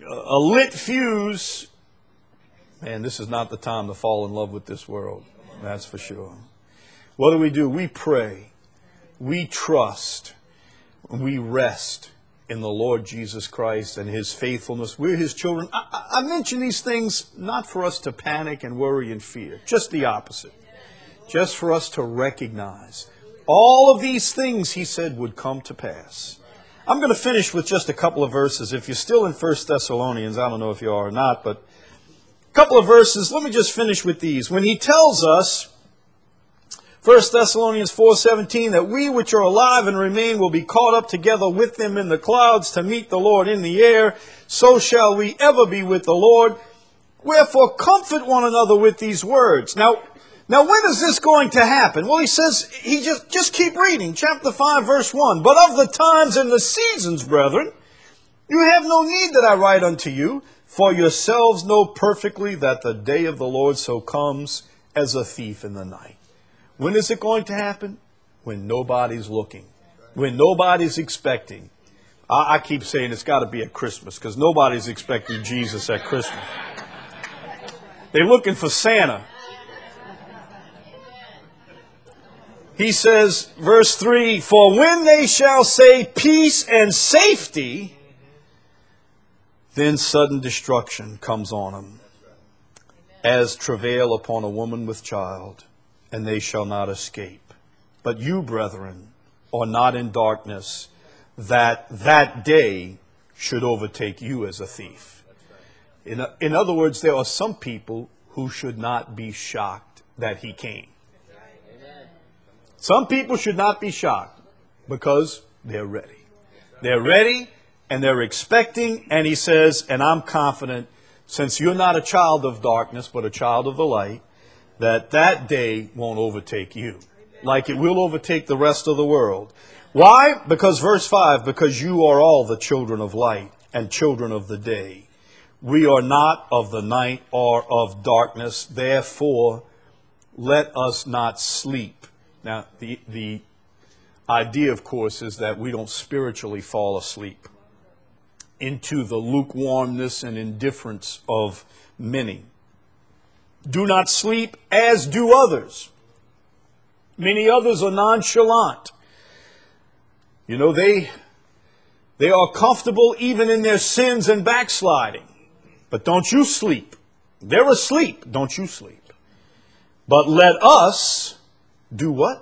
a lit fuse, man, this is not the time to fall in love with this world. That's for sure. What do we do? We pray. We trust. We rest in the Lord Jesus Christ and His faithfulness. We're His children. I, I mention these things not for us to panic and worry and fear. Just the opposite. Just for us to recognize all of these things He said would come to pass. I'm going to finish with just a couple of verses. If you're still in First Thessalonians, I don't know if you are or not, but a couple of verses. Let me just finish with these. When he tells us, First Thessalonians four seventeen, that we which are alive and remain will be caught up together with them in the clouds to meet the Lord in the air, so shall we ever be with the Lord. Wherefore comfort one another with these words. Now, now when is this going to happen? Well, he says, he just, just keep reading, chapter five, verse one. But of the times and the seasons, brethren, you have no need that I write unto you, for yourselves know perfectly that the day of the Lord so comes as a thief in the night. When is it going to happen? When nobody's looking. When nobody's expecting. I, I keep saying it's got to be at Christmas, because nobody's expecting Jesus at Christmas. They're looking for Santa. He says, verse three, for when they shall say peace and safety, then sudden destruction comes on them, as travail upon a woman with child, and they shall not escape. But you, brethren, are not in darkness, that that day should overtake you as a thief. In, in other words, there are some people who should not be shocked that He came. Some people should not be shocked because they're ready. They're ready and they're expecting, and he says, and I'm confident, since you're not a child of darkness but a child of the light, that that day won't overtake you like it will overtake the rest of the world. Why? Because verse five, because you are all the children of light and children of the day. We are not of the night or of darkness, therefore let us not sleep. Now, the, the idea, of course, is that we don't spiritually fall asleep into the lukewarmness and indifference of many. Do not sleep as do others. Many others are nonchalant. You know, they, they are comfortable even in their sins and backsliding. But don't you sleep. They're asleep. Don't you sleep. But let us do what?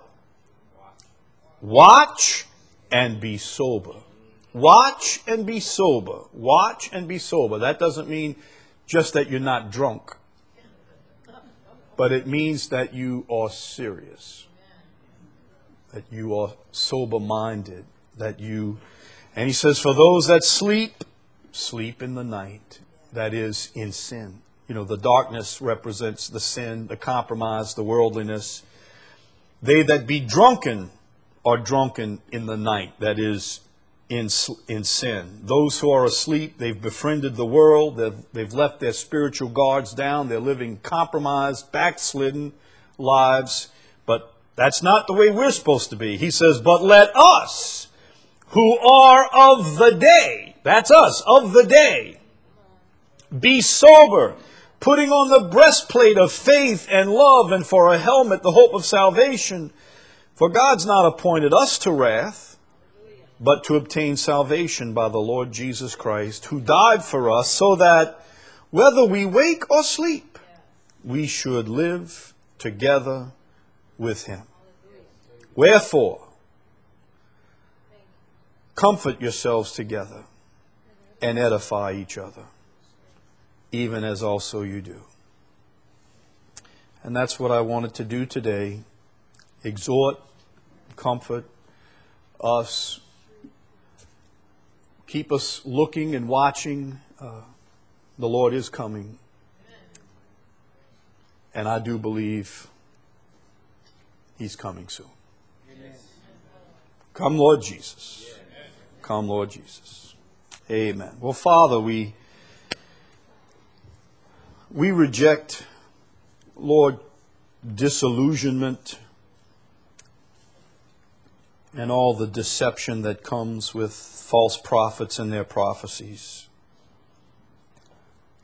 Watch and be sober. Watch and be sober. Watch and be sober. That doesn't mean just that you're not drunk. But it means that you are serious. That you are sober-minded. That you, and he says, for those that sleep, sleep in the night. That is, in sin. You know, the darkness represents the sin, the compromise, the worldliness. They that be drunken are drunken in the night. That is, in, in sin. Those who are asleep, they've befriended the world. They've, they've left their spiritual guards down. They're living compromised, backslidden lives. But that's not the way we're supposed to be. He says, but let us, who are of the day, that's us, of the day, be sober, putting on the breastplate of faith and love, and for a helmet the hope of salvation. For God's not appointed us to wrath, but to obtain salvation by the Lord Jesus Christ, who died for us, so that whether we wake or sleep, we should live together with Him. Wherefore, comfort yourselves together and edify each other, even as also you do. And that's what I wanted to do today. Exhort, comfort us, keep us looking and watching. Uh, the Lord is coming. And I do believe He's coming soon. Come, Lord Jesus. Come, Lord Jesus. Amen. Well, Father, we we reject, Lord, disillusionment and all the deception that comes with false prophets and their prophecies.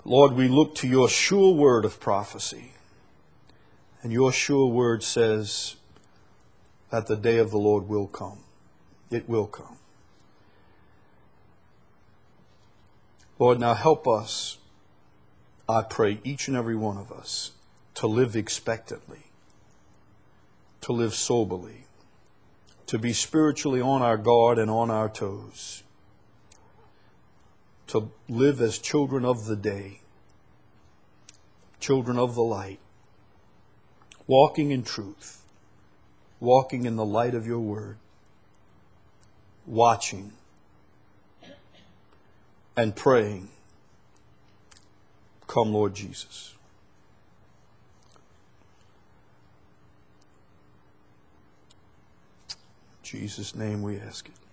Lord, we look to your sure word of prophecy. And your sure word says that the day of the Lord will come. It will come. Lord, now help us, I pray, each and every one of us, to live expectantly, to live soberly, to be spiritually on our guard and on our toes, to live as children of the day, children of the light, walking in truth, walking in the light of your word, watching and praying, come Lord Jesus. In Jesus' name we ask it.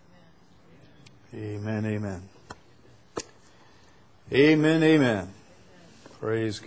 Amen, amen. Amen, amen. Praise God.